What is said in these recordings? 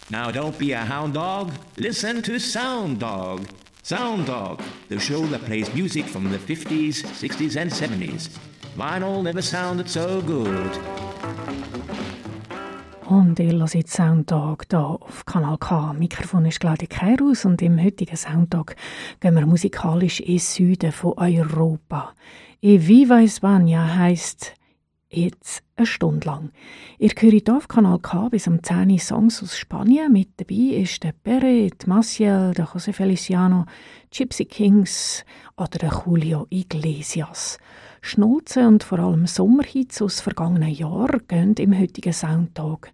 Now don't be a hound dog, listen to Sound Dog. Sound Dog, the show that plays music from the 50s, 60s and 70s. Vinyl never sounded so good. Und ihr hört Soundtag hier auf Kanal K. Mikrofon ist Claudia Keirus und im heutigen Soundtag gehen wir musikalisch ins Süden von Europa. «E Viva España» heisst jetzt eine Stunde lang. Ihr hört hier auf Kanal K bis um 10 Uhr Songs aus Spanien. Mit dabei ist der Pere, der Maciel, der José Feliciano, Gypsy Kings oder der Julio Iglesias. Schnulzen und vor allem Sommerhits aus vergangenen Jahren stehen im heutigen Soundtag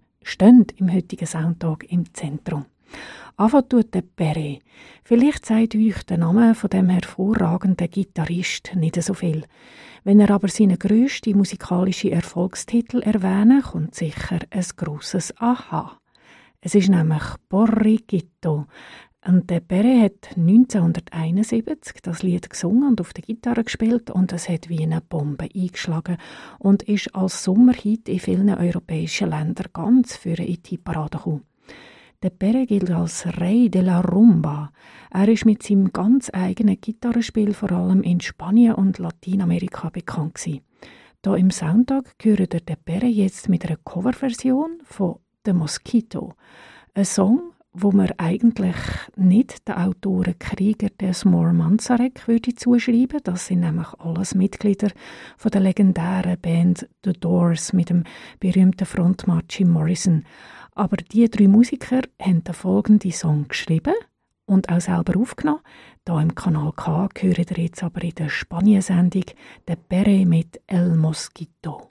im Zentrum. Anfangen tut der Pere. Vielleicht sagt euch der Name von dem hervorragenden Gitarrist nicht so viel. Wenn er aber seinen grössten musikalischen Erfolgstitel erwähnt, kommt sicher ein grosses Aha. Es ist nämlich Borriquito. Und der Pere hat 1971 das Lied gesungen und auf der Gitarre gespielt und es hat wie eine Bombe eingeschlagen und ist als Sommerhit in vielen europäischen Ländern ganz vorne in die Parade gekommen. Der Pere gilt als Rey de la Rumba. Er ist mit seinem ganz eigenen Gitarrenspiel vor allem in Spanien und Lateinamerika bekannt gewesen. Hier im Soundtag hört ihr den Pere jetzt mit einer Coverversion von «The Mosquito». Ein Song, wo man eigentlich nicht den Autoren Krieger des More Manzarek würde zuschreiben. Das sind nämlich alles Mitglieder von der legendären Band The Doors mit dem berühmten Frontmann Jim Morrison. Aber die 3 Musiker haben den folgenden Song geschrieben und auch selber aufgenommen. Hier im Kanal K hören ihr jetzt aber in der Spanien-Sendung den Pere mit El Mosquito.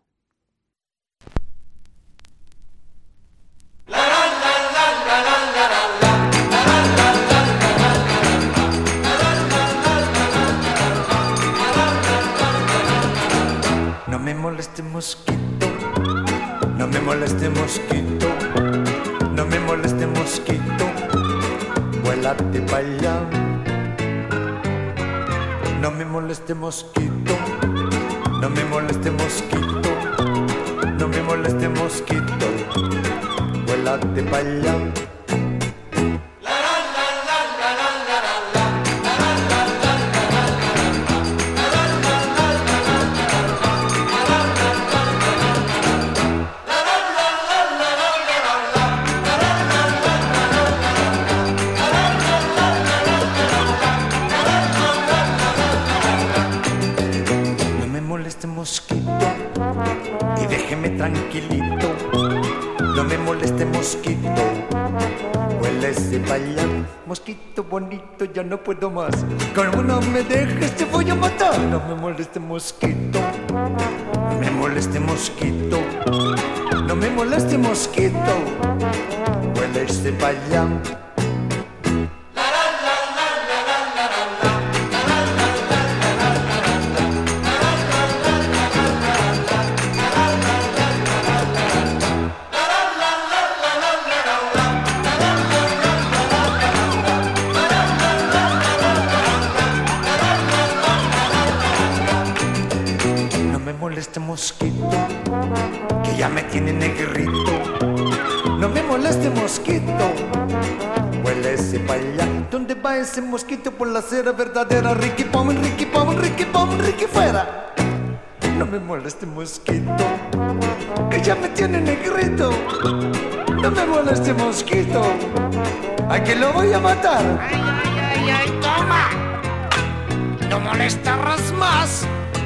No me moleste mosquito, no me moleste mosquito, no me moleste mosquito, vuélate pa' allá. No me moleste mosquito, no me moleste mosquito, no me moleste mosquito, vuélate pa' allá. Y déjeme tranquilito, no me moleste mosquito, huélese pa' allá. Mosquito bonito, ya no puedo más, como no me dejes te voy a matar. No me moleste mosquito, no me moleste mosquito, no me moleste mosquito, huélese pa' allá. Este mosquito que ya me tiene negrito. No me moleste mosquito, huélese pa' allá. ¿Dónde va ese mosquito? Por la acera verdadera. Ricky Pom, Ricky Pom, Ricky Pom, Ricky fuera. No me moleste mosquito que ya me tiene negrito. No me moleste mosquito, a que lo voy a matar. Ay, ay, ay, ay, toma. No molestarás más.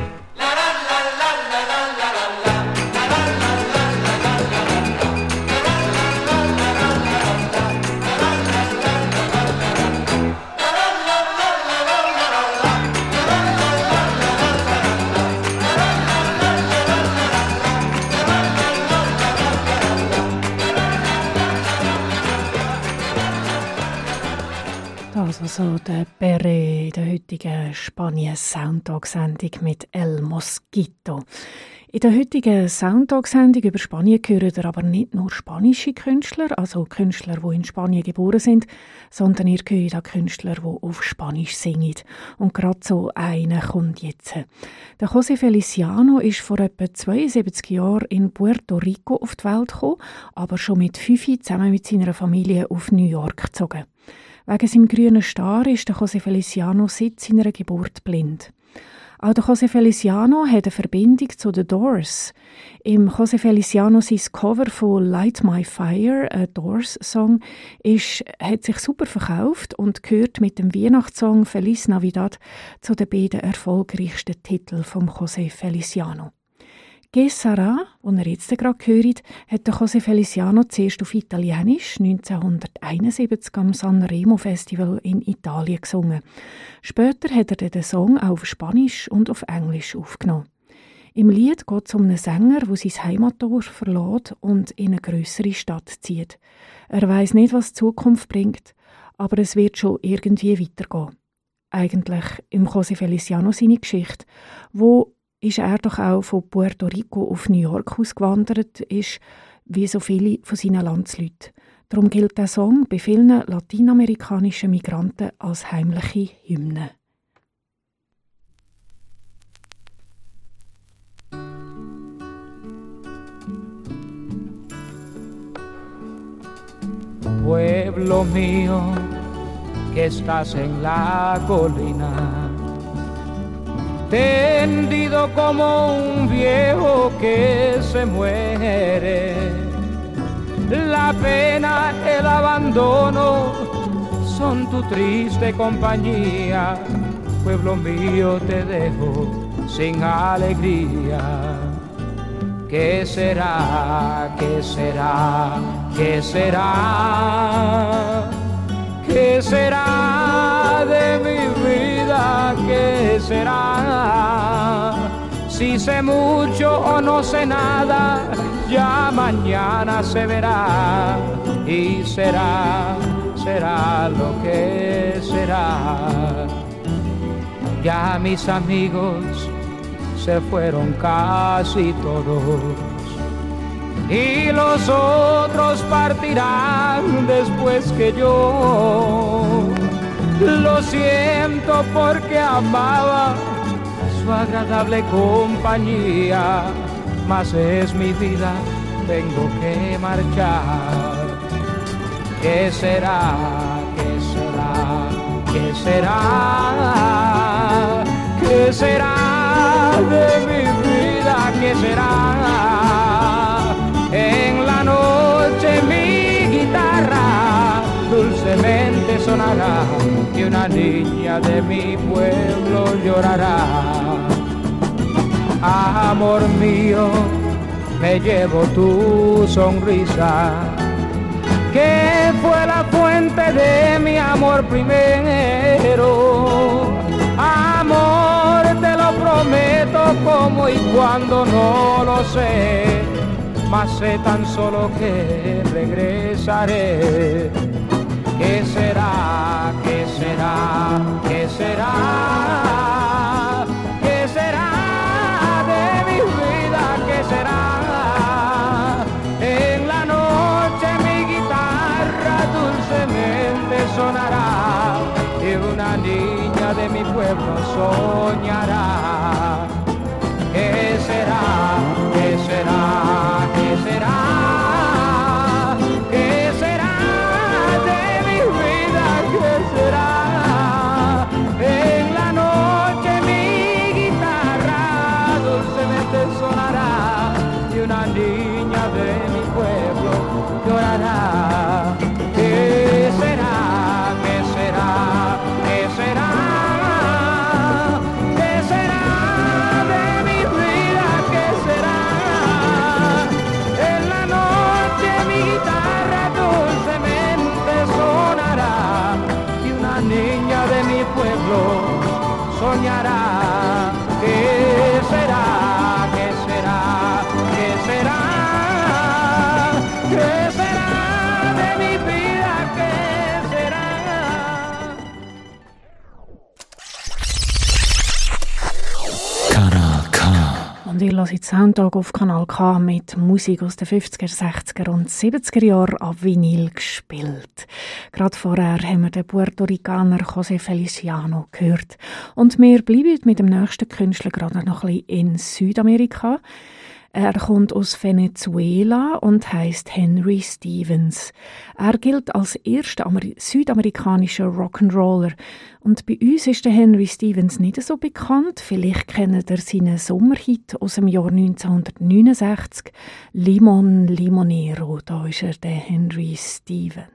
Also der Pere in der heutigen Spanien-Soundtag-Sendung mit El Mosquito. In der heutigen Soundtalk-Sendung über Spanien hören ihr aber nicht nur spanische Künstler, also Künstler, die in Spanien geboren sind, sondern ihr hört auch Künstler, die auf Spanisch singen. Und gerade so einer kommt jetzt. Der José Feliciano ist vor etwa 72 Jahren in Puerto Rico auf die Welt gekommen, aber schon mit 5 zusammen mit seiner Familie auf New York gezogen. Wegen seinem grünen Star ist der José Feliciano seit seiner Geburt blind. Auch der José Feliciano hat eine Verbindung zu The Doors. Im José Feliciano sein Cover von «Light My Fire», ein Doors-Song, hat sich super verkauft und gehört mit dem Weihnachtssong «Feliz Navidad» zu den beiden erfolgreichsten Titeln vom José Feliciano. «Que Sara», den ihr jetzt gerade hört, hat der José Feliciano zuerst auf Italienisch 1971 am Sanremo Festival in Italien gesungen. Später hat er den Song auch auf Spanisch und auf Englisch aufgenommen. Im Lied geht es um einen Sänger, der sein Heimatdorf verlässt und in eine grössere Stadt zieht. Er weiss nicht, was die Zukunft bringt, aber es wird schon irgendwie weitergehen. Eigentlich im José Feliciano seine Geschichte, wo ist er doch auch von Puerto Rico auf New York ausgewandert, ist wie so viele von seinen Landsleuten. Darum gilt der Song bei vielen lateinamerikanischen Migranten als heimliche Hymne. Pueblo mío, que estás en la colina, tendido como un viejo que se muere. La pena, el abandono son tu triste compañía. Pueblo mío, te dejo sin alegría. ¿Qué será? ¿Qué será? ¿Qué será? ¿Qué será de mi vida? ¿Qué será? Si sé mucho o no sé nada, ya mañana se verá. Y será lo que será. Ya mis amigos se fueron casi todos, y los otros partirán después que yo. Lo siento porque amaba su agradable compañía, mas es mi vida, tengo que marchar. ¿Qué será? ¿Qué será? ¿Qué será? ¿Qué será de mi vida? ¿Qué será? En la noche mi guitarra dulcemente sonará y una niña de mi pueblo llorará. Amor mío, me llevo tu sonrisa, que fue la fuente de mi amor primero. Amor, te lo prometo, como y cuando no lo sé, mas sé tan solo que regresaré. ¿Qué será? ¿Qué será? ¿Qué será? ¿Qué será de mi vida? ¿Qué será? En la noche mi guitarra dulcemente sonará y una niña de mi pueblo soñará. ¿Qué será? ¿Qué será? ¿Qué será? ¿Qué será de mi vida? ¿Qué será? En la noche mi guitarra dulcemente sonará y una niña de mi pueblo llorará. ¿Qué será? ¿Qué será? ¿Qué será? ¿Qué será de mi vida? ¿Qué será? En la noche mi guitarra dulcemente sonará y una niña de mi pueblo soñará. ¿Qué será? ¿Qué será? ¿Qué será? ¿Qué será und ihr hört Soundtag auf Kanal K mit Musik aus den 50er, 60er und 70er Jahren auf Vinyl gespielt. Gerade vorher haben wir den Puerto Ricaner José Feliciano gehört. Und wir bleiben mit dem nächsten Künstler gerade noch ein bisschen in Südamerika. Er kommt aus Venezuela und heißt Henry Stevens. Er gilt als erster südamerikanischer Rock'n'Roller. Und bei uns ist der Henry Stevens nicht so bekannt. Vielleicht kennt ihr seinen Sommerhit aus dem Jahr 1969, Limon Limonero. Da ist er, der Henry Stevens.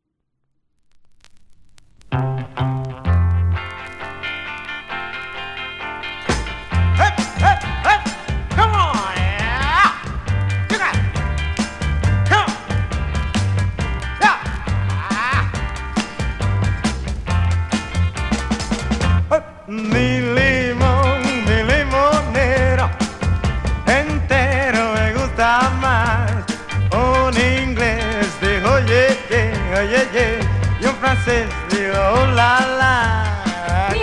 Mi limonero entero me gusta más. Un inglés dijo oye, oye, oye, y un francés dijo oh la la. Mi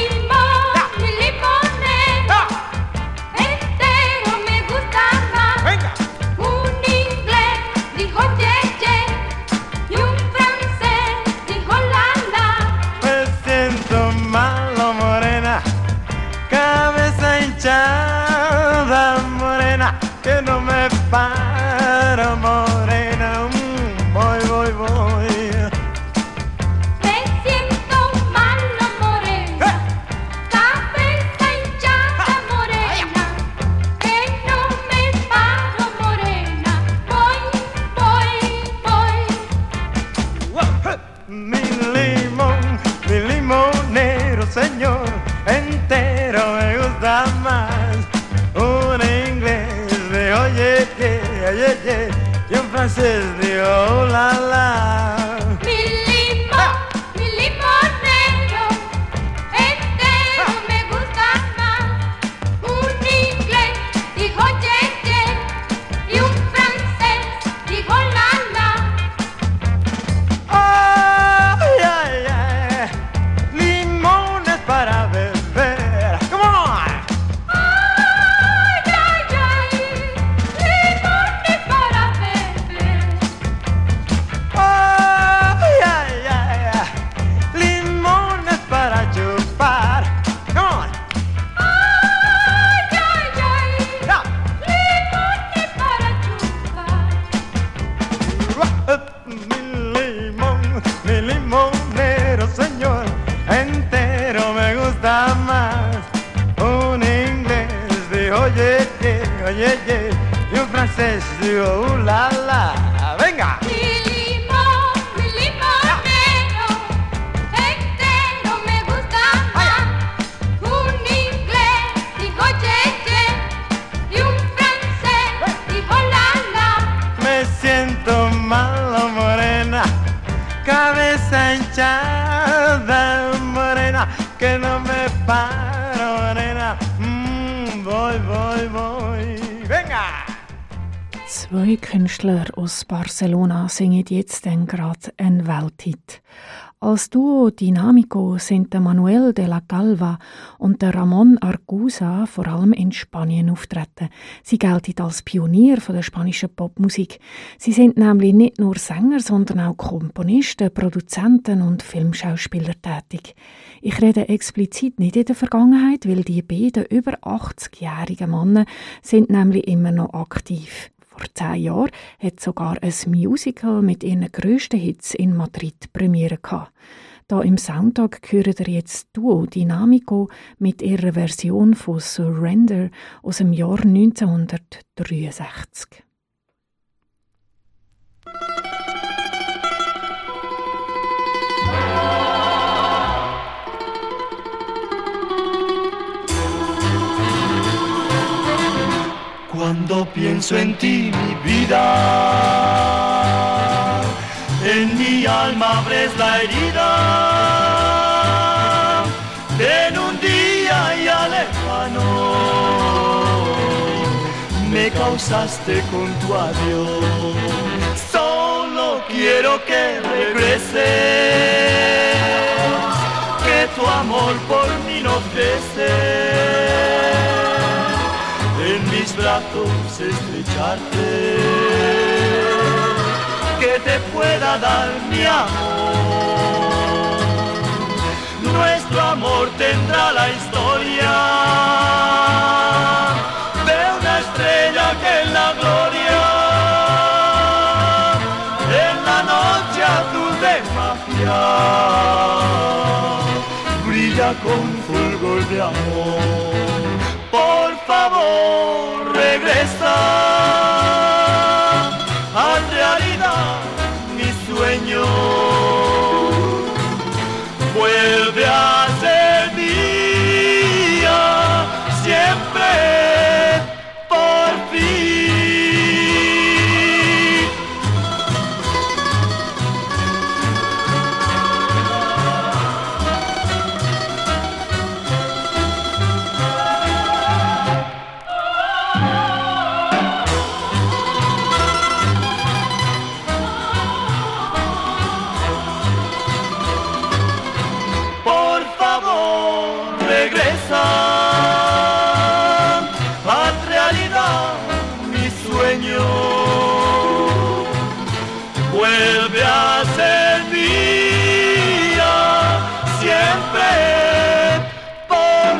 limonero entero me gusta más. Venga. Un inglés dijo ye, ye, y un francés dijo la la. Me siento malo, morena, cabeza hinchada, morena, que no me paro, morena, voy, voy, voy. Me siento malo, morena, cabeza hinchada, morena, que no me paro, morena, voy, voy, voy. Mi limonero, señor, entero me gusta más. Un inglés de oye, ye, oye, ye, y un francés de oh la la. Mi limonero entero me gusta más. Un inglés dijo ye, ye, y un francés dijo la la. Ay, ay, ay, limones para beber. Come on. Ay, ay, ay, limones para beber. Ay, ay, ay, limones para chupar. Come on. Ay, ay, ay, No. limones para chupar. Mi limonero, señor, entero me gusta más. Un inglés dijo oye, ye, oye, ye, y un francés dijo la la. Venga. Mi limonero entero me gusta más. Un inglés dijo ye, ye, y un francés dijo la la. Me siento malo, morena, cabeza hinchada, morena, que no me paro, morena. Voy, voy, voy. Venga. Zwei Künstler aus Barcelona singen jetzt dann gerade einen Welthit. Als Duo Dinámico sind der Manuel de la Calva und der Ramón Arguza vor allem in Spanien auftreten. Sie gelten als Pionier von der spanischen Popmusik. Sie sind nämlich nicht nur Sänger, sondern auch Komponisten, Produzenten und Filmschauspieler tätig. Ich rede explizit nicht in der Vergangenheit, weil die beiden über 80-jährigen Männer sind nämlich immer noch aktiv. Vor 10 Jahren hat sogar ein Musical mit ihren grössten Hits in Madrid Premiere gehabt. Da im Soundtag hören ihr jetzt Duo Dinámico mit ihrer Version von Surrender aus dem Jahr 1963. Cuando pienso en ti, mi vida, en mi alma abres la herida. En un día ya lejano me causaste con tu adiós. Solo quiero que regreses, que tu amor por mí no cese. en mis brazos estrecharte, que te pueda dar mi amor. Nuestro amor tendrá la historia de una estrella que en la gloria, en la noche azul de magia, brilla con fulgor de amor. Por favor, regresa, haz realidad mi sueño, vuelve a ser mía siempre por fin. Haz realidad mi sueño, vuelve a ser mía siempre por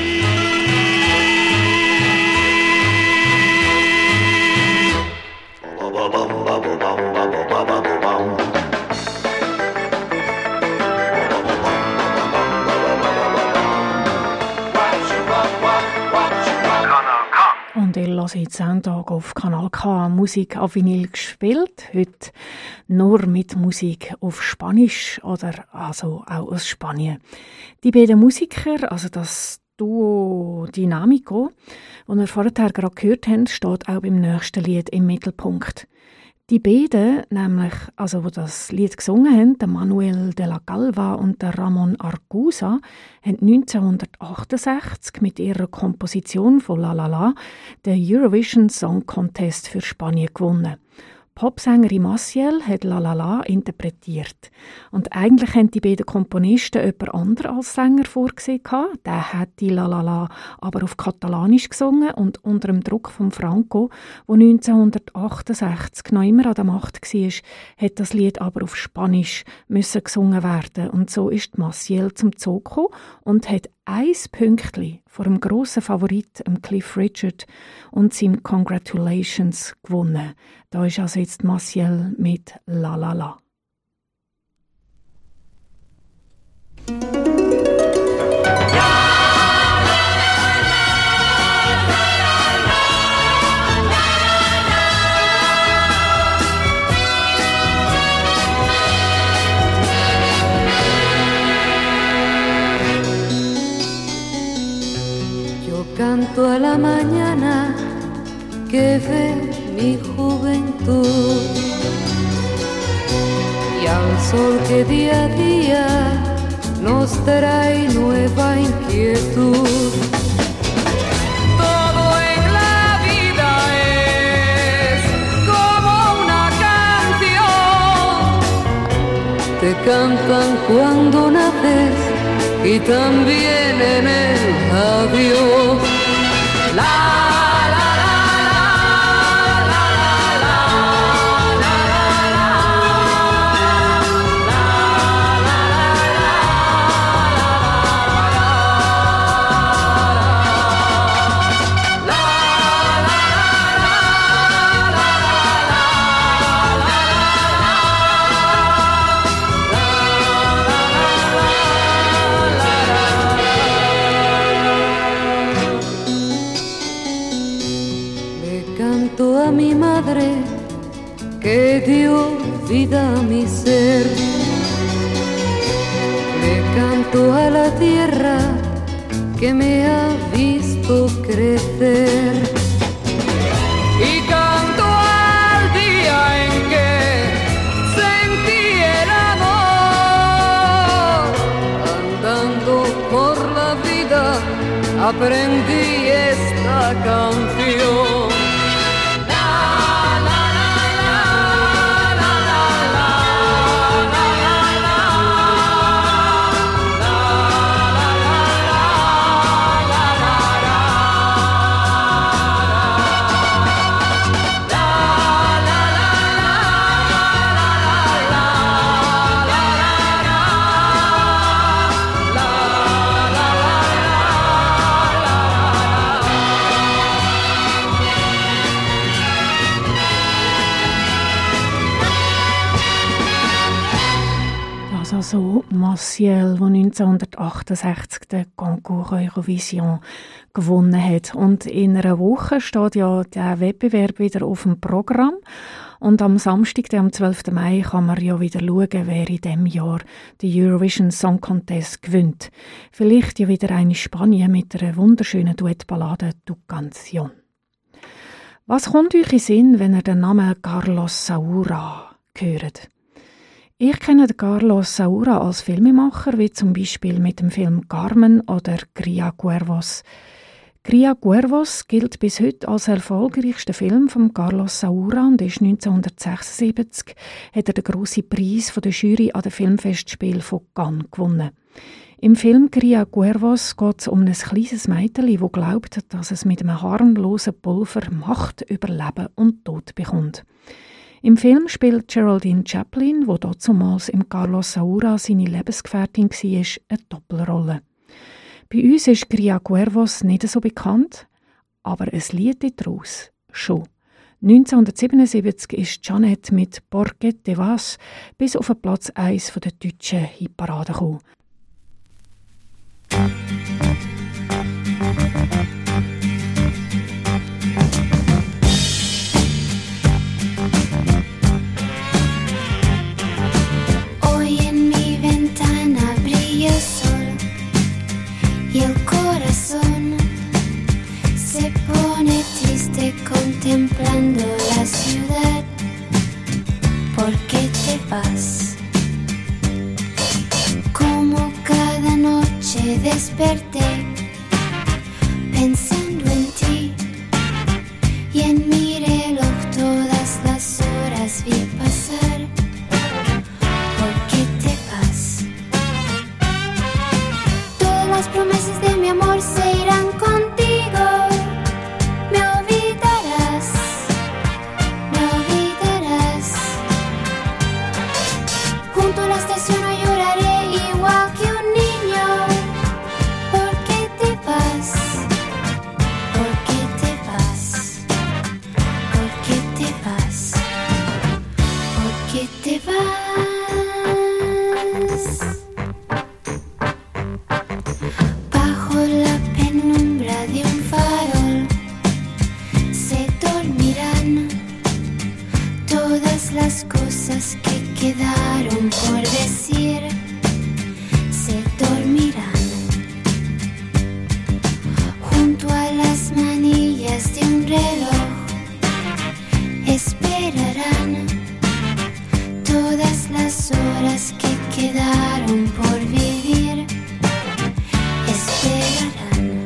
Und ihr hört Soundtag auf Kanal K, Musik auf Vinyl gespielt. Heute nur mit Musik auf Spanisch oder also auch aus Spanien. Die beiden Musiker, also das Duo Dynamico, das wir vorher gerade gehört haben, steht auch beim nächsten Lied im Mittelpunkt. Die beiden, nämlich, also wo das Lied gesungen haben, der Manuel de la Galva und der Ramon Arcusa, haben 1968 mit ihrer Komposition von La La La den Eurovision Song Contest für Spanien gewonnen. Popsängerin Maciel hat La La La interpretiert. Und eigentlich haben die beiden Komponisten jemand anderen als Sänger vorgesehen. Der hat die La La La aber auf Katalanisch gesungen und unter dem Druck von Franco, der 1968 noch immer an der Macht war, hat das Lied aber auf Spanisch müssen gesungen werden. Und so ist Maciel zum Zug gekommen und hat 1 Pünktchen vor dem grossen Favorit, Cliff Richard, und seinem Congratulations gewonnen. Da ist also jetzt Maciel mit La La La. Canto a la mañana que ve mi juventud y al sol que día a día nos trae nueva inquietud. Todo en la vida es como una canción. Te cantan cuando naces y también en el avión. La la la la la la la a mi madre que dio vida a mi ser. Le canto a la tierra que me ha visto crecer. Y canto al día en que sentí el amor. Andando por la vida aprendí esta canción. also Maciel, der 1968 den Concours Eurovision gewonnen hat. Und in einer Woche steht ja der Wettbewerb wieder auf dem Programm. Und am Samstag, am 12. Mai, kann man ja wieder schauen, wer in diesem Jahr den Eurovision Song Contest gewinnt. Vielleicht ja wieder eine Spanien mit einer wunderschönen Duettballade «Tu Canción». Was kommt euch in Sinn, wenn ihr den Namen Carlos Saura hört? Ich kenne Carlos Saura als Filmemacher, wie zum Beispiel mit dem Film «Carmen» oder «Cría Cuervos». «Cría Cuervos» gilt bis heute als erfolgreichster Film von Carlos Saura und ist 1976 hat er den grossen Preis von der Jury an den Filmfestspielen von Cannes gewonnen. Im Film «Cría Cuervos» geht es um ein kleines Mädchen, das glaubt, dass es mit einem harmlosen Pulver Macht über Leben und Tod bekommt. Im Film spielt Geraldine Chaplin, die dazumals im Carlos Saura seine Lebensgefährtin war, eine Doppelrolle. Bei uns ist «Cría Cuervos» nicht so bekannt, aber ein Lied daraus schon. 1977 ist Janet mit «Por qué te vas» bis auf den Platz 1 der deutschen Hitparade gekommen. Hoy en mi ventana brilla el sol y el corazón se pone triste contemplando la ciudad. ¿Por qué te vas? Como cada noche desperté pensando en ti y en mi reloj todas las horas vi pasar. ¿Por qué te vas? Todas las promesas de mi amor se irán contigo. Me olvidarás, me olvidarás. Junto a la estación no lloraré igual que un niño. ¿Por qué te vas? ¿Por qué te vas? ¿Por qué te vas? ¿Por qué te vas? Bajo la penumbra de un farol se dormirán todas las cosas que quedaron por decir. Se dormirán junto a las manillas de un reloj. Esperarán todas las horas que quedaron por vivir. Esperarán.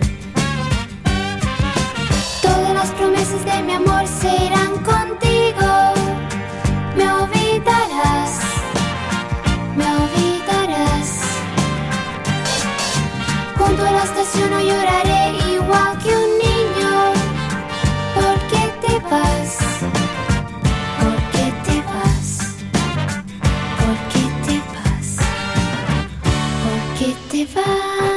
Todas las promesas de mi amor se irán contigo. Me olvidarás, me olvidarás. Junto a la estación no lloraré igual que un niño. ¿Por qué te vas? ¿Por qué te vas? ¿Por qué te vas? ¿Por qué te vas?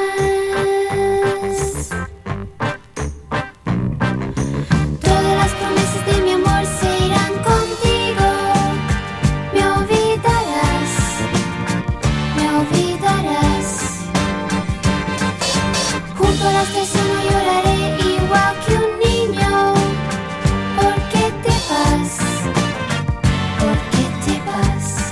Todas las promesas de mi amor se irán contigo. Me olvidarás, me olvidarás. Junto a la estación no lloraré igual que un niño. ¿Por qué te vas? ¿Por qué te vas?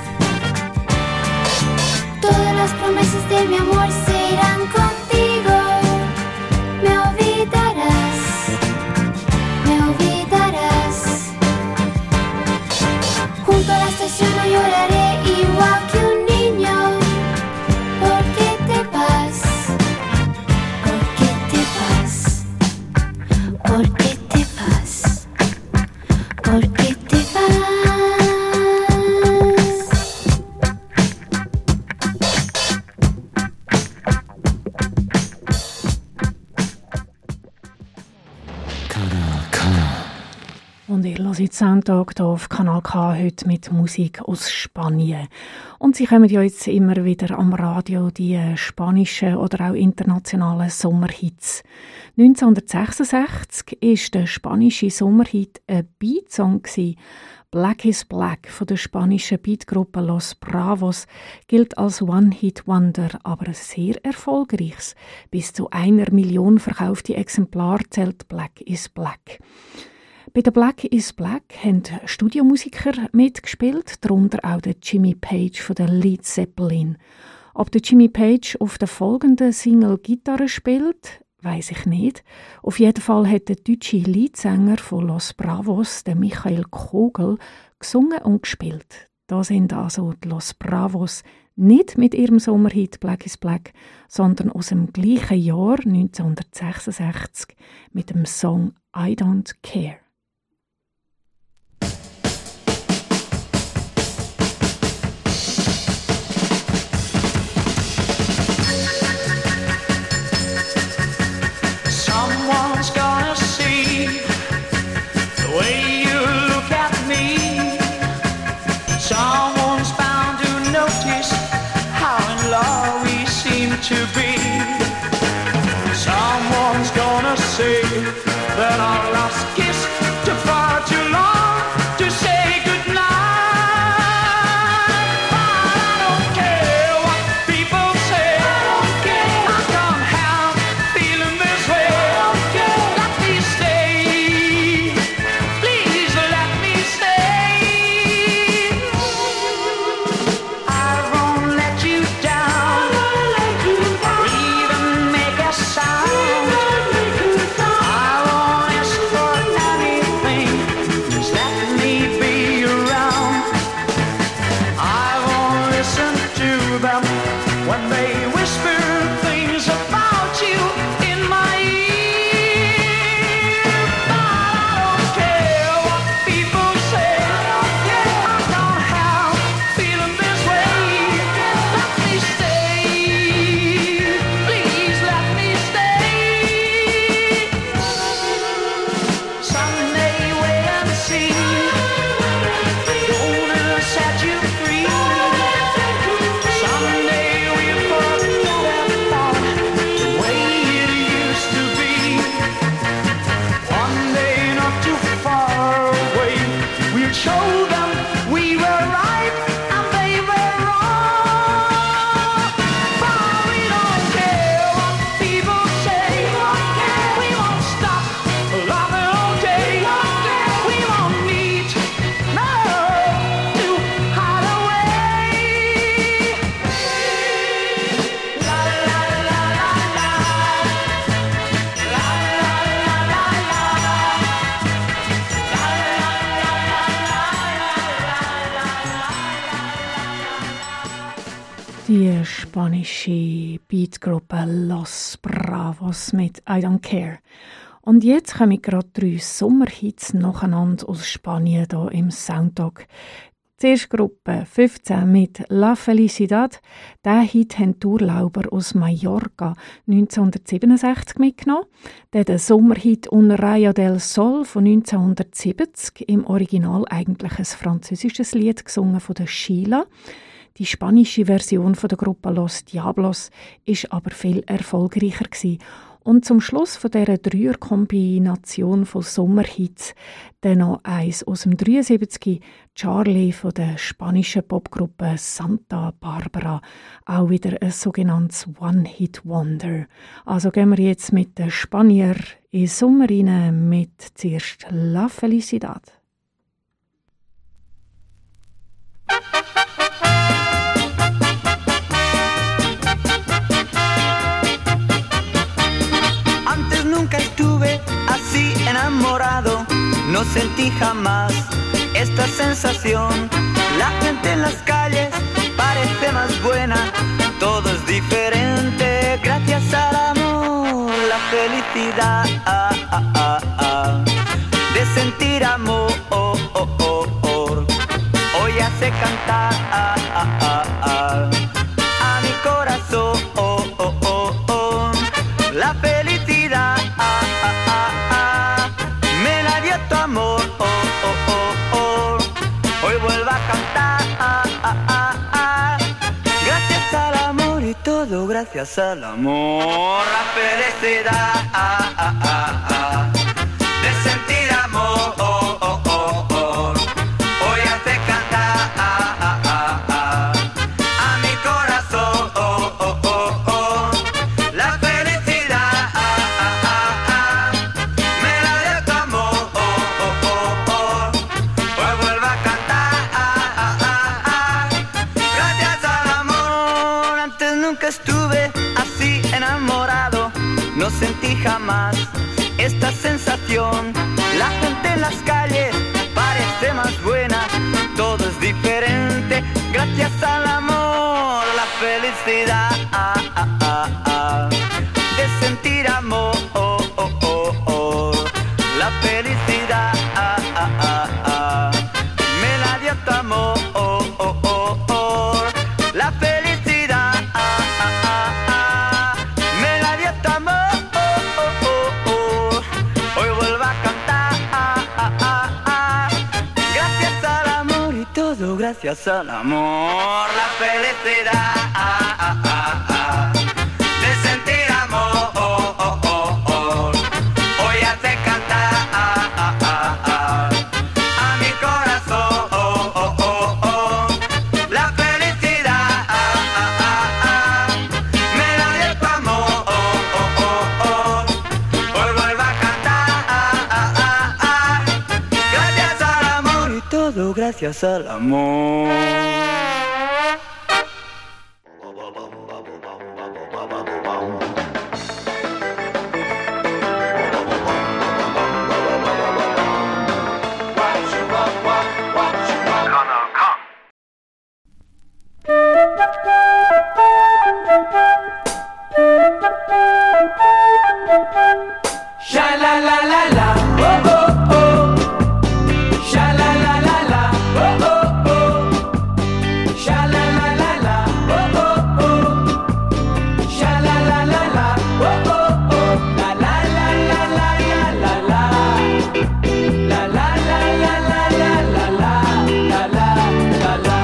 Todas las promesas de mi amor se irán contigo. Me olvidarás, me olvidarás. Junto a la estación no lloraré igual que un niño. ¿Por qué te vas? ¿Por qué te vas? ¿Por qué te vas? ¿Por qué te vas? Und ihr hört Soundtag hier auf Kanal K heute mit Musik aus Spanien. Und sie kommen ja jetzt immer wieder am Radio, die spanischen oder auch internationalen Sommerhits. 1966 war der spanische Sommerhit ein Beatsong Black is Black von der spanischen Beatgruppe Los Bravos gilt als One-Hit-Wonder, aber ein sehr erfolgreiches. Bis zu 1 Million verkaufte Exemplare zählt Black is Black. Bei der Black is Black haben Studiomusiker mitgespielt, darunter auch der Jimmy Page von der Led Zeppelin. Ob der Jimmy Page auf der folgenden Single Gitarre spielt, weiss ich nicht. Auf jeden Fall hat der deutsche Leadsänger von Los Bravos, der Michael Kogel, gesungen und gespielt. Da sind also die Los Bravos nicht mit ihrem Sommerhit Black is Black, sondern aus dem gleichen Jahr 1966 mit dem Song I Don't Care. To be someone's gonna say that our last kiss took far too long to say goodnight. But I don't care what people say. I can't help feeling this way. Let me stay, please let me stay. I won't let you down. Die spanische Beatgruppe Los Bravos mit I Don't Care. Und jetzt kommen gerade 3 Sommerhits nacheinander aus Spanien hier im Soundtalk. Zuerst Gruppe 15 mit La Felicidad. Diesen Hit haben die Urlauber aus Mallorca 1967 mitgenommen. Der Sommerhit Un Rayo del Sol von 1970, im Original eigentlich ein französisches Lied gesungen von der Sheila. Die spanische Version von der Gruppe Los Diablos ist aber viel erfolgreicher gewesen. Und zum Schluss von dieser Dreierkombination von Sommerhits dann noch eins aus dem 73, Charlie von der spanischen Popgruppe Santa Barbara. Auch wieder ein sogenanntes One-Hit-Wonder. Also gehen wir jetzt mit den Spanier in Sommer rein mit zuerst La Felicidad. Nunca estuve así enamorado, no sentí jamás esta sensación. La gente en las calles parece más buena, todo es diferente gracias al amor. La felicidad de sentir amor hoy hace cantar a mi corazón. La felicidad me la dio tu amor, hoy vuelvo a cantar, gracias al amor y todo gracias al amor. La felicidad de sentir amor sentí jamás esta sensación. La gente en las calles parece más buena, todo es diferente gracias al amor. La felicidad de sentir amor, la felicidad me la dio tu amor, la felicidad me la dio tu amor. Hoy vuelvo a cantar gracias al amor y todo gracias al amor. La felicidad de sentir amor hoy hace cantar a mi corazón. La felicidad me la dio tu amor. Hoy vuelvo a cantar gracias al amor y todo gracias al amor. Sha la la la la, oh oh oh. Sha la la la la, oh oh oh. Sha la la la la, oh oh oh. Sha la la la la, oh oh oh. La la la la la la la. La la la la la la la la. La la la la.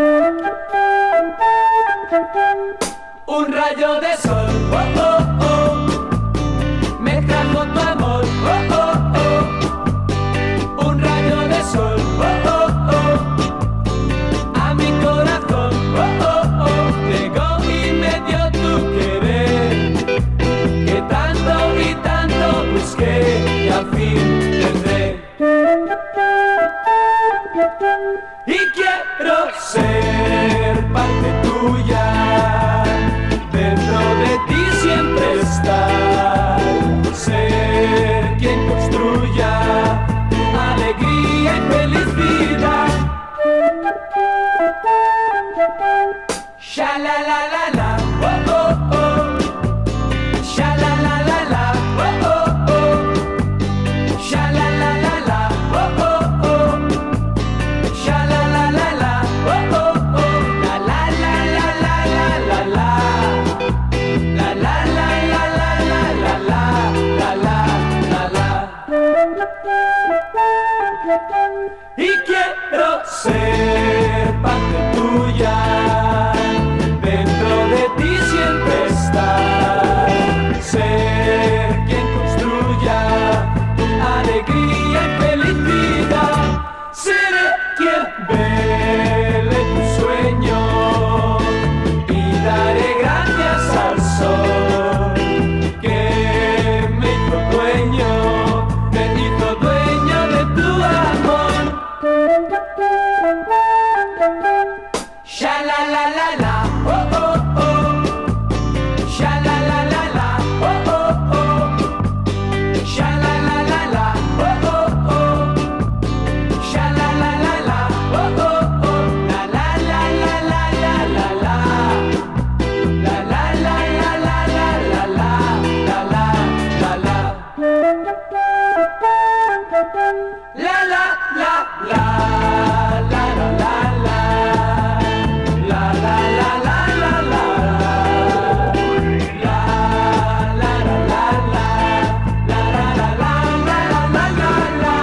Un rayo de sol, oh oh oh. Me trajo tu amor, oh oh oh. Un rayo de sol, oh oh oh. A mi corazón, oh oh oh. Llegó y me dio tu querer, que tanto y tanto busqué y al fin tendré. Y quiero ser parte tuya, dentro de ti siempre estar. Ser quien construya tu alegría y felicidad. Sha la la la la, oh oh oh. Sha la la la la, oh oh oh. Sha la la la la, oh oh oh. Sha la la la la, oh oh oh. La la la la la la la la. La la la la la la la la. Y quiero ser parte tuya, dentro de ti siempre estar. Ser quien construya tu alegría y felicidad. Seré quien vele tu sueño y daré gracias al sol que me hizo dueño. Sha la la la la, oh oh oh. Sha la la la la, oh oh oh. Sha la la la la, oh oh oh. Sha la la la la, oh oh oh. La la la la la la la la. La la la la la la la la. La la la la. La la la la. La la la la. La la la la la la. La la la la la. La la la la la la la.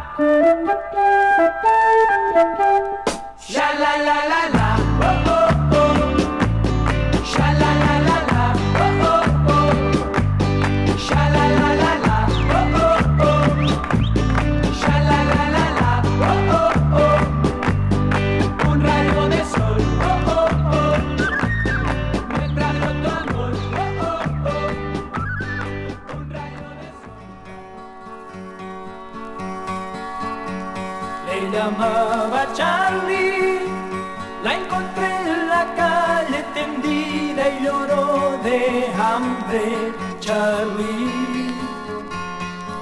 Sha la la la la, oh oh oh. Sha la la la la, oh oh oh. Sha la la la la, oh oh oh. Sha la la la la, oh oh oh. Un rayo de sol, oh oh oh. Me trajo tu amor, oh oh oh. Un rayo de sol. Le llamaba Charlie, la encontré en la calle tendida y lloró de hambre. Charlie,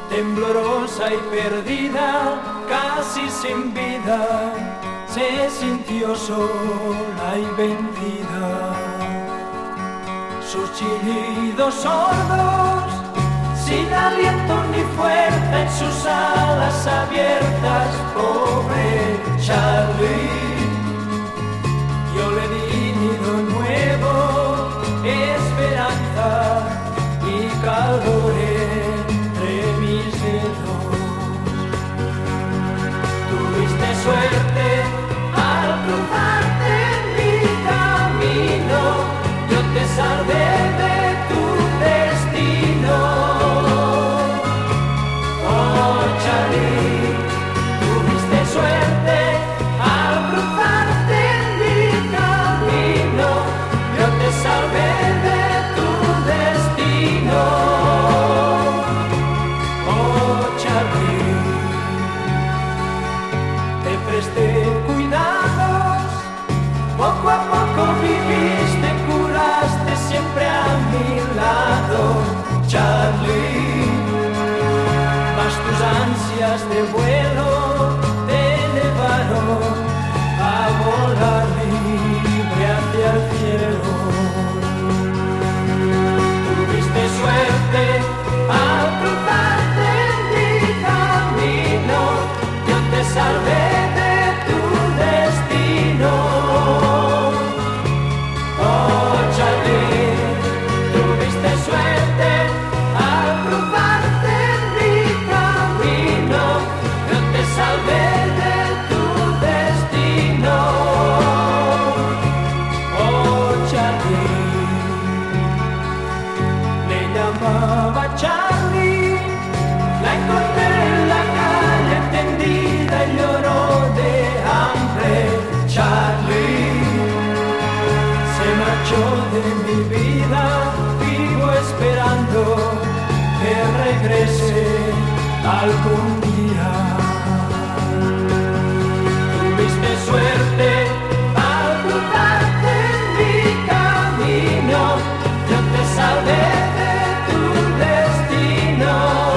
temblorosa y perdida, casi sin vida, se sintió sola y vencida. Sus chillidos sordos, sin aliento ni fuerza en sus alas abiertas, pobre Charlie. Yo le di nido nuevo, esperanza y calor entre mis dedos. Tuviste suerte al cruzarte en mi camino, yo te salvé de tu destino. Oh Charlie, tuviste suerte al cruzarte en mi camino, yo te salvé de tu destino. Oh Charlie, te presté cuidados, poco a poco viviste, curaste siempre a mi lado, Charlie. Mas tus ansias de vuelo te llevaron a volar libre hacia el cielo. Tuviste suerte al cruzarte en mi camino, yo te salvé de tu destino. Oh Charlie, tuviste suerte al cruzarte en mi camino, yo te salvé de tu destino. Oh Charlie, le llamaba Charlie, la encontré en la calle tendida y lloró de hambre, Charlie. Se marchó de mi vida, vivo esperando que regrese algún día. Tuviste suerte al cruzarte en mi camino, yo te salvé de tu destino.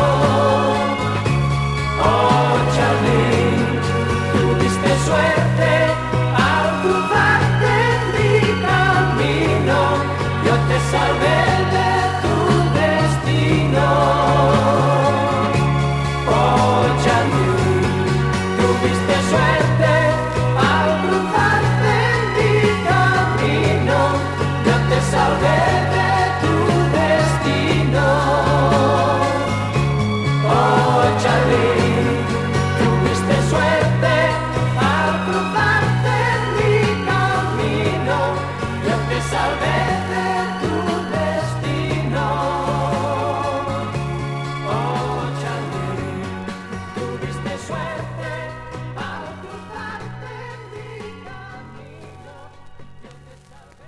Oh Charlie, tuviste suerte al cruzarte en mi camino, yo te salvé de tu destino. Oh Charlie, tuviste suerte al cruzarte en mi camino, yo te salvé de tu destino. Oh Charlie, tuviste suerte al cruzarte en mi camino, yo te salvé de tu destino. Oh Charlie, tuviste suerte al cruzarte en mi camino, yo te salvé.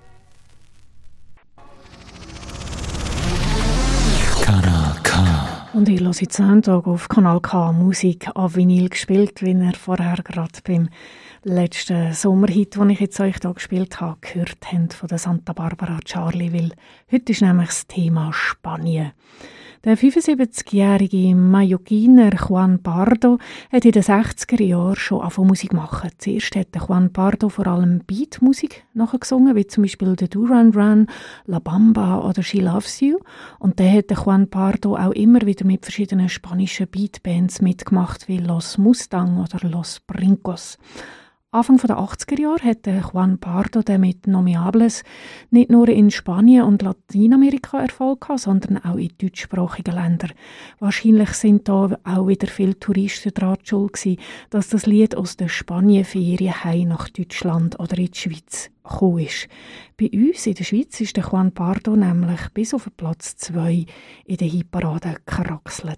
Kanal K. Und ich höre Soundtag auf Kanal K Musik auf Vinyl gespielt, wie ihr vorher gerade beim letzten Sommerhit, den ich jetzt euch hier gespielt habe, gehört habt von der Santa Barbara Charlie, weil heute ist nämlich das Thema Spanien. Der 75-jährige Mallorquiner Juan Pardo hat in den 60er Jahren schon angefangen Musik zu machen. Zuerst hat Juan Pardo vor allem Beatmusik nachgesungen, wie zum Beispiel «The Duran Run», «La Bamba» oder «She Loves You». Und dann hat Juan Pardo auch immer wieder mit verschiedenen spanischen Beatbands mitgemacht, wie «Los Mustang» oder «Los Brincos». Anfang der 80er Jahre hat Juan Pardo mit «No Me Hables» nicht nur in Spanien und Lateinamerika Erfolg gehabt, sondern auch in deutschsprachigen Ländern. Wahrscheinlich sind da auch wieder viele Touristen daran schuld gewesen, dass das Lied aus der Spanienferien heim nach Deutschland oder in die Schweiz gekommen ist. Bei uns in der Schweiz ist der Juan Pardo nämlich bis auf Platz 2 in der Hitparade geraxelt.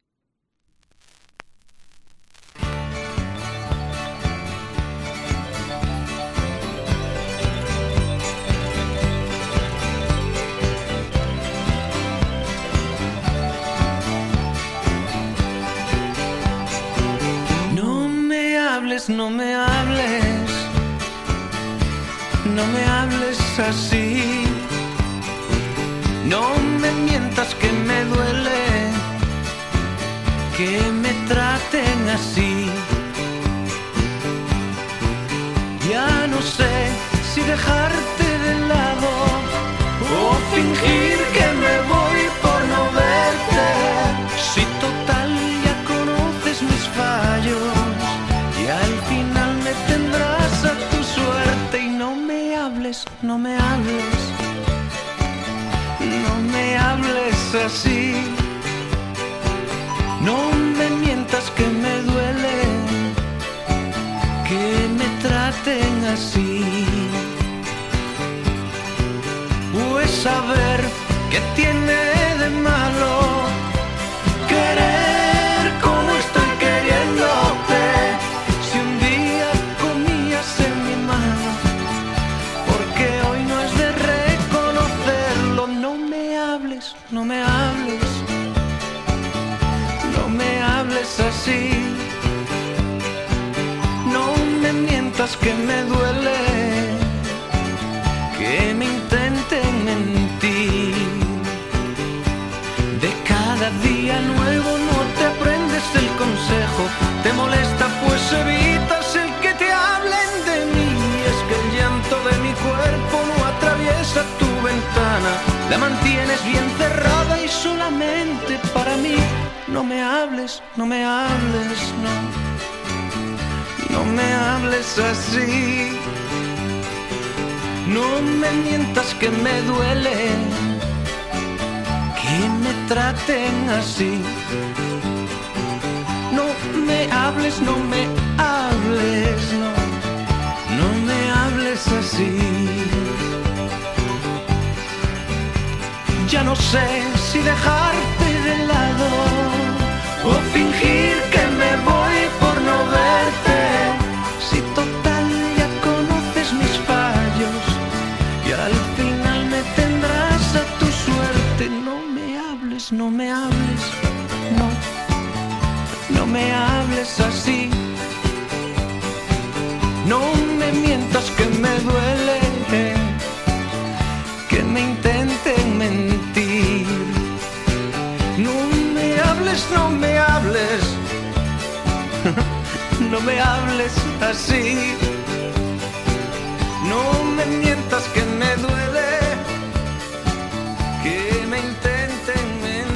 No me hables, no me hables así, no me mientas que me duele que me traten así. Ya no sé si dejarte de lado o fingir que me voy por no verte. Si total ya conoces mis fallos y al final me tendrás a tu suerte. Y no me hables, no me hables, no me hables así. No me mientas que me duele que me traten así. Pues saber qué tiene de malo querer como estoy queriéndote. Si un día comías en mi mano, porque hoy no es de reconocerlo. No me hables, no me hables, no me hables así. No me mientas que me duele que me intenten mentir. De cada día nuevo no te aprendes el consejo. Te molesta pues evitas el que te hablen de mí. Es que el llanto de mi cuerpo no atraviesa tu ventana. La mantienes bien cerrada y solamente para mí. No me hables, no me hables, no. No me hables así. No me mientas que me duele que me traten así. No me hables, no me hables, no. No me hables así. Ya no sé si dejarte de lado o fingir que me voy por no verte. Si total ya conoces mis fallos y al final me tendrás a tu suerte. No me hables, no me hables, no. No me hables así. No me mientas que me duele que me intenten mentir. No me hables, no me hables, no me hables así. No me mientas que me duele que me intenten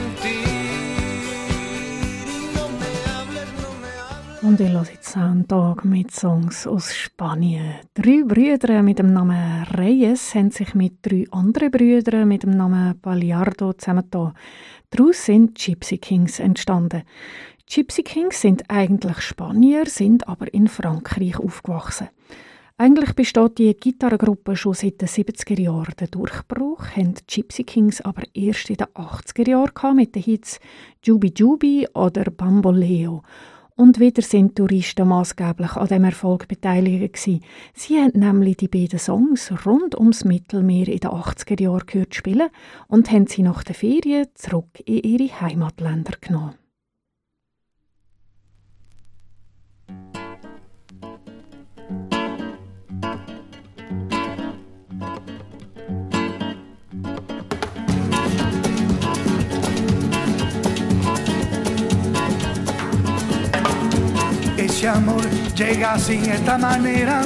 mentir. No me hables, no me hables. Und ihr hört Soundtag mit Songs aus Spanien. 3 Brüder mit dem Namen Reyes haben sich mit 3 anderen Brüdern mit dem Namen Ballardo zusammengetan. Daraus sind Gypsy Kings entstanden. Gypsy Kings sind eigentlich Spanier, sind aber in Frankreich aufgewachsen. Eigentlich besteht die Gitarrengruppe schon seit den 70er Jahren. Den Durchbruch haben die Gypsy Kings aber erst in den 80er Jahren mit den Hits «Jubi Jubi» oder «Bamboleo». Und wieder sind Touristen maßgeblich an diesem Erfolg beteiligt gewesen. Sie haben nämlich die beiden Songs rund ums Mittelmeer in den 80er Jahren gehört spielen und haben sie nach den Ferien zurück in ihre Heimatländer genommen. Ese amor llega sin esta manera,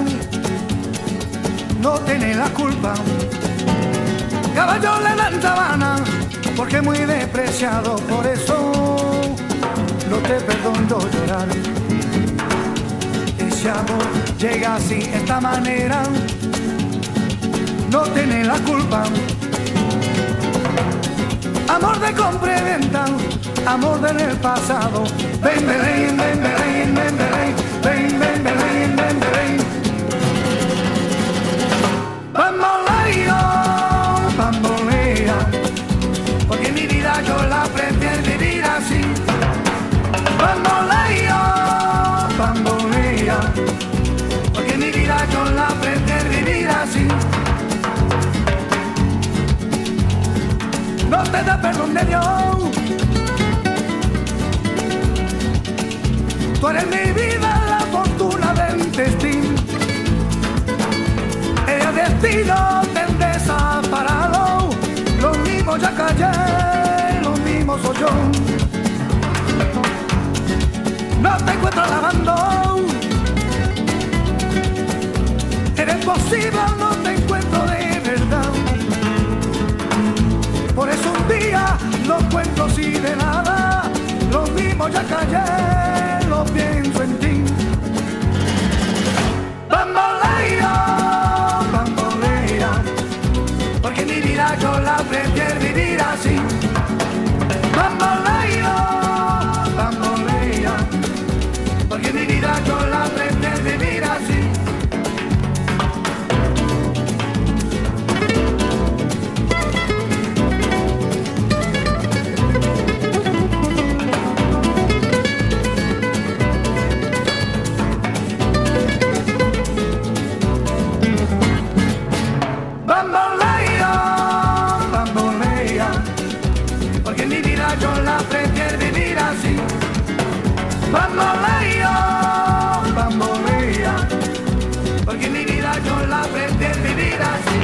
no tiene la culpa. Caballo le dan sabana, porque es muy despreciado, por eso no te perdono llorar. Ese amor llega sin esta manera, no tiene la culpa. Amor de compra y venta, amor del pasado. Ven, ven, ven, ven, ven, ven, ven, ven, ven, ven, ven, ven. Bamboleo, bambolea, porque mi vida yo la prefiero vivir así. Bamboleo, bambolea, porque mi vida yo la prefiero vivir así. No te da perdón de Dios. Tú eres mi vida, la fortuna del destino. El destino te desaparado. Lo mismo ya callé, lo mismo soy yo. no te encuentro lavando. Eres posible, no te encuentro de verdad. Por eso un día lo cuento así de nada. Lo mismo ya callé, lo pienso en ti. Bambolea, bambolea, porque mi vida yo la prefiero vivir así. Bambolea, bambolea, porque mi vida yo la prefiero vivir así. Bambolea, bambolea, porque mi vida yo la prefiero vivir así.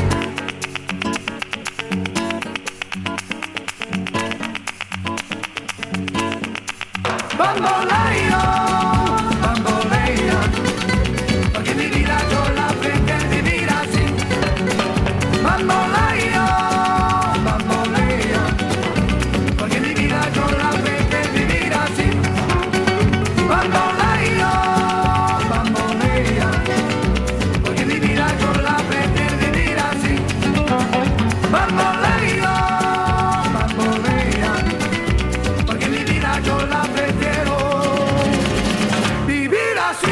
Bambolea, bambolea, porque mi vida yo la prefiero vivir así. Bambolea, bambolea, porque mi vida yo la prefiero vivir así. Bambolea, bambolea, porque mi vida yo la prefiero vivir así. Bambolea, bambolea, porque mi vida yo la prefiero vivir así.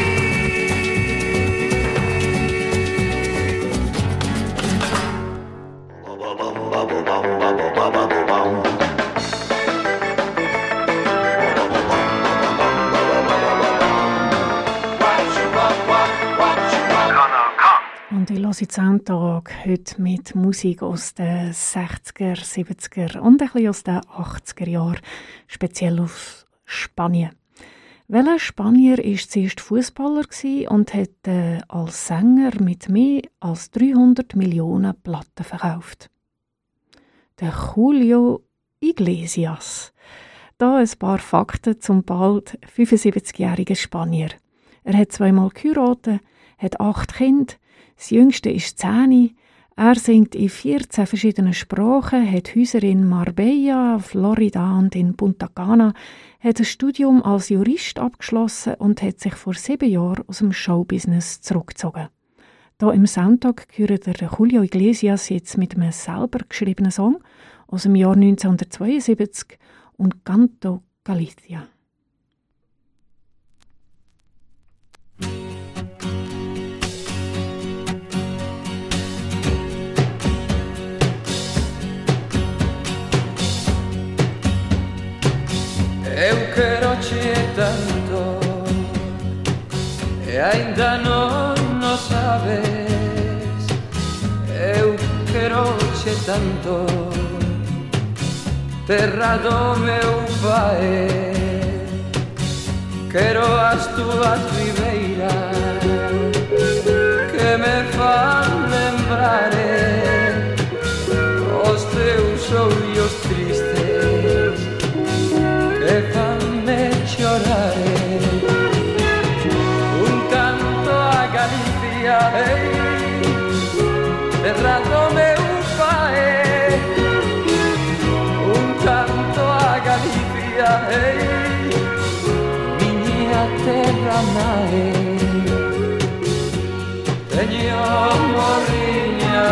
Und ich höre Soundtag heute mit Musik aus den 60er, 70er und ein bisschen aus den 80er Jahren, speziell aus Spanien. Welcher Spanier war zuerst Fußballer und hat als Sänger mit mehr als 300 Millionen Platten verkauft? Der Julio Iglesias. Da ein paar Fakten zum bald 75-jährigen Spanier. Er hat 2-mal geheiratet, hat 8 Kinder, das jüngste ist 10. Er singt in 14 verschiedenen Sprachen, hat Häuser in Marbella, Florida und in Punta Cana, hat ein Studium als Jurist abgeschlossen und hat sich vor 7 Jahren aus dem Showbusiness zurückgezogen. Hier im Soundtag hören der Julio Iglesias jetzt mit einem selber geschriebenen Song aus dem Jahr 1972 und Canto Galicia. Eu quero-te tanto e ainda não sabes. Eu quero-te tanto, terra do meu pai. Quero as tuas ribeiras que me fan lembrar os teus olhos tristes que fanme llorare. Un canto a Galicia, terra do meu pai. Un canto a Galicia, miña terra nai. Teño morriña,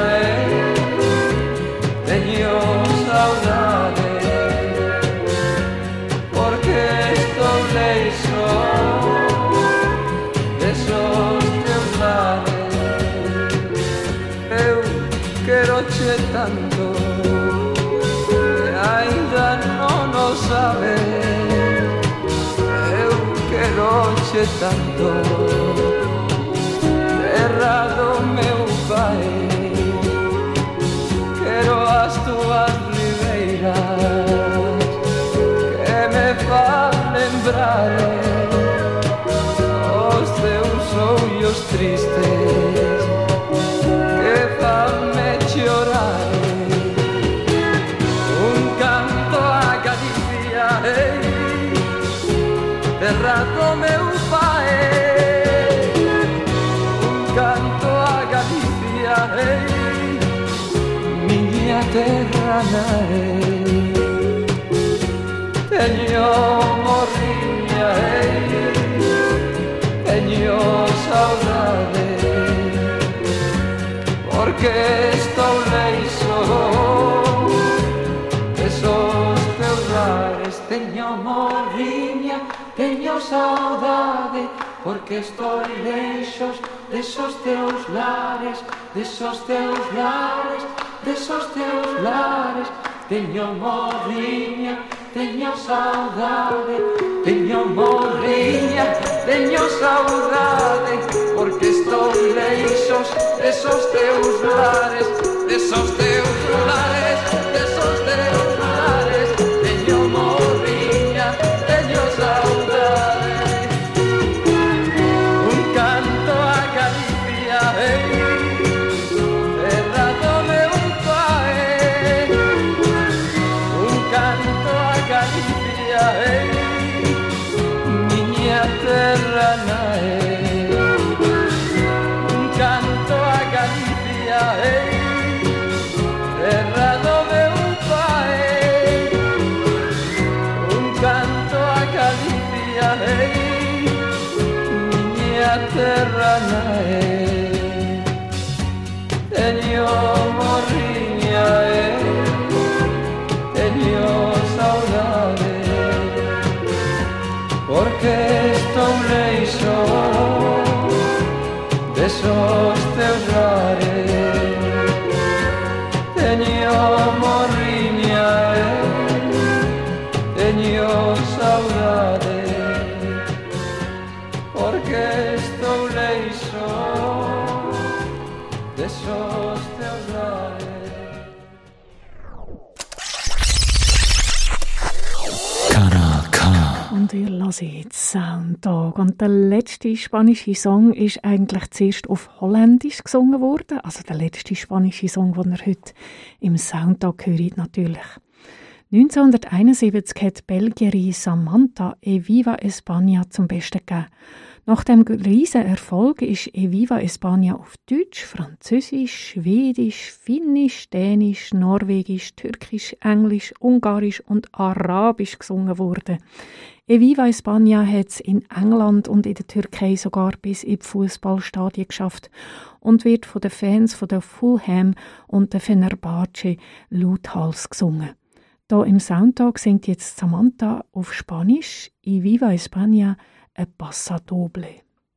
teño saudade. Quero-te tanto e ainda não sabes. Eu quero-te tanto, terra do meu pai. Quero as tuas ribeiras que me fan lembrar os teus olhos tristes que fanme llorare. Un canto a Galicia, terra do meu Mediterranee. Teníamos riña, teníamos saudade, porque estou leixo esos teus lares. Teníamos riña, teño saudade, porque estou leixos desos teus lares, desos teus lares, desos teus lares. Teño morriña, teño saudade, teño morriña, teño saudade, porque estou leixos desos teus lares, desos teus lares, desos teus lares. Teño morriña, teño saudade. Un canto a Galicia, cerrado de un pae. Un canto a Galicia, miña terra nae. Un canto a Galicia, cerrado de un pae. Un canto a Galicia, miña terra nae. Teño morriña, teño saudade, porque estou leixo desos teus lares. Teño morriña, teño saudade, porque estou leixo desos teus lares. Und ihr hört jetzt Soundtag. Und der letzte spanische Song ist eigentlich zuerst auf Holländisch gesungen worden. Also der letzte spanische Song, den ihr heute im Soundtag hört, natürlich. 1971 hat Belgierin Samantha E Viva España zum Besten gegeben. Nach dem riesen Erfolg ist E Viva España auf Deutsch, Französisch, Schwedisch, Finnisch, Dänisch, Norwegisch, Türkisch, Englisch, Ungarisch und Arabisch gesungen worden. E Viva España hat es in England und in der Türkei sogar bis in die Fußballstadien geschafft und wird von den Fans von der Fulham und der Fenerbahce lauthals gesungen. Hier im Soundtag singt jetzt Samantha auf Spanisch E Viva España ein Passadoble.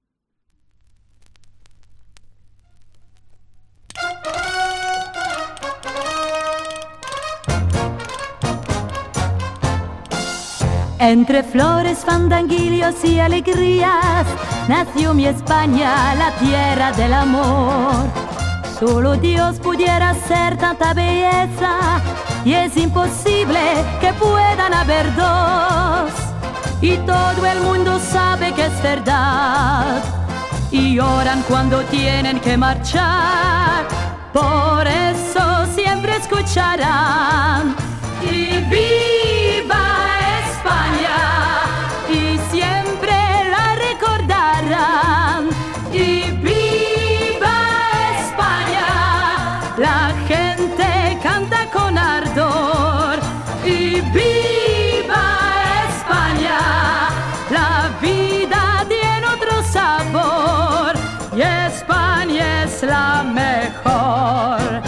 Entre flores, fandanguillos y alegrías nació mi España, la tierra del amor. Solo Dios pudiera hacer tanta belleza y es imposible que puedan haber dos. Y todo el mundo sabe que es verdad y lloran cuando tienen que marchar. Por eso siempre escucharán y viva España, y siempre la recordarán. Y viva España, la gente canta con ardor. Y viva España, la vida tiene otro sabor y España es la mejor.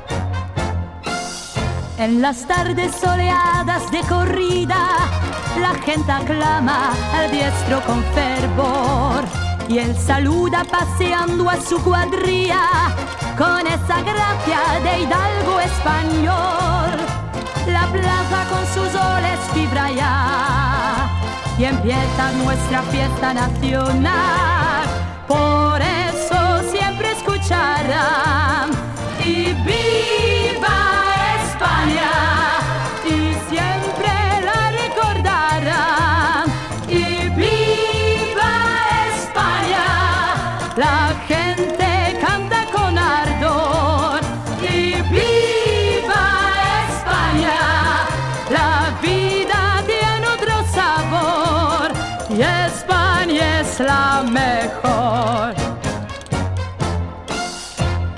En las tardes soleadas de corrida, la gente aclama al diestro con fervor y él saluda paseando a su cuadrilla con esa gracia de hidalgo español. La plaza con sus soles vibra ya y empieza nuestra fiesta nacional. Por eso siempre escucharán y viva España, y siempre la recordarán. Y viva España, la gente canta con ardor. Y viva España, la vida tiene otro sabor y España es la mejor.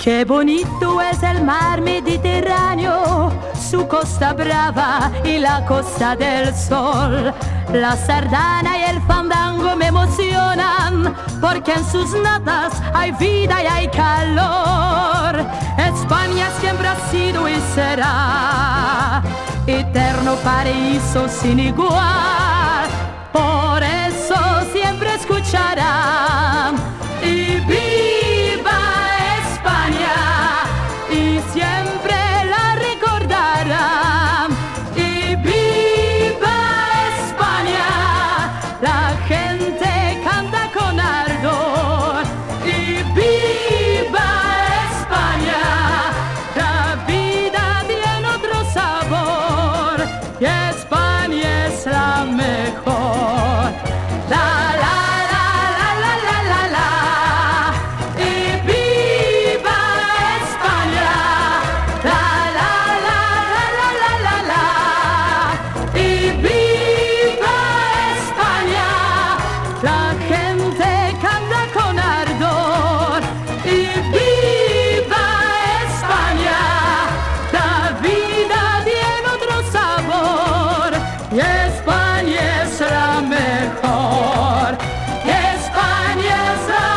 Qué bonito es el mar Mediterráneo, su Costa Brava y la Costa del Sol. La sardana y el fandango me emocionan, porque en sus notas hay vida y hay calor. España siempre ha sido y será eterno paraíso sin igual. Por eso siempre escucharán y viva España, y siempre la recordarán. Y viva España, la gente canta con ardor. Y viva España, la vida tiene otro sabor, y España es la mejor. La la la la la la la la. Y viva España. La la la la la la la la. Y viva España. La gente canta con ardor. Y viva España. La vida tiene otro sabor, y España es la mejor. Y España es la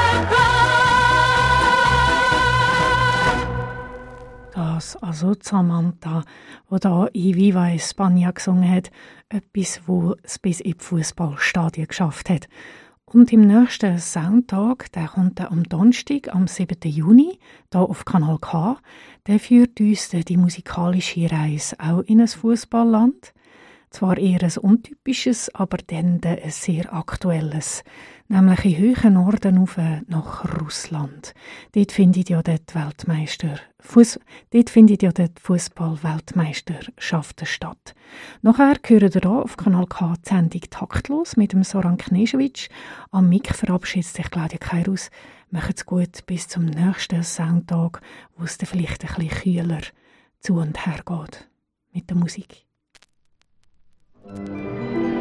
mejor. Das also Samantha, die da in Viva España gesungen hat, etwas, wo es bis in die Fußballstadien geschafft hat. Und im nächsten Soundtag, der kommt am Donnerstag, am 7. Juni, hier auf Kanal K, der führt uns die musikalische Reise auch in ein Fußballland. Zwar eher ein untypisches, aber dann ein sehr aktuelles. Nämlich in höheren Norden rauf nach Russland. Dort findet ja die Fußball-Weltmeisterschaften statt. Nachher hören wir hier auf Kanal K die Sendung «Taktlos» mit dem Soran Knežević. Am Mic verabschiedet sich Claudia Keirus. Macht's gut, bis zum nächsten Soundtag, wo es dann vielleicht ein bisschen kühler zu und her geht. Mit der Musik.